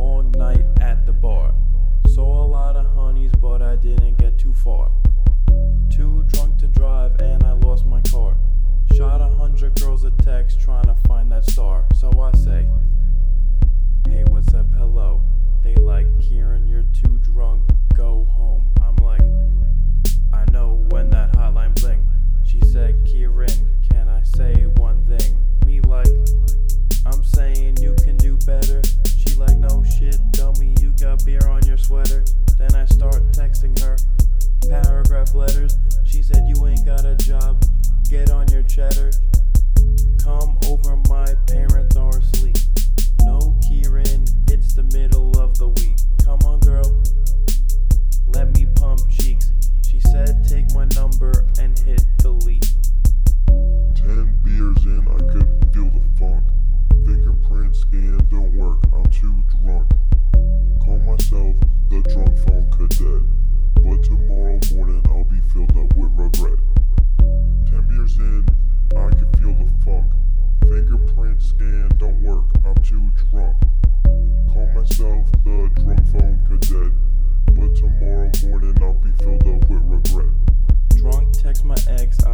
long night at the bar. Saw a lot of honeys, but I didn't get too far. Too drunk to drive and I lost my car. Shot 100 girls a text trying to find that star. So I say, hey, what's up, hello? They like, Kieran, you're too drunk, go home. I'm like, I know when that hotline bling. She said, Kieran, can I say one thing? Me like, I'm saying you can do better. She like, no shit, dummy, you got beer on your sweater. Then I start texting her paragraph letters. She said, you ain't got a job, get on your cheddar. Come over, my parents are asleep. No, Kieran, it's the middle of the week. Come on, girl, let me pump cheeks. She said, take my number and hit delete. 10 beers in, I could feel the funk. Fingerprint scan don't work, I'm too drunk. Call myself the drunk phone cadet, but tomorrow morning I'll be filled up with regret. 10 beers in, I can feel the funk. Fingerprint scan don't work, I'm too drunk. Call myself the drunk phone cadet, but tomorrow morning I'll be filled up with regret. Drunk, text my ex,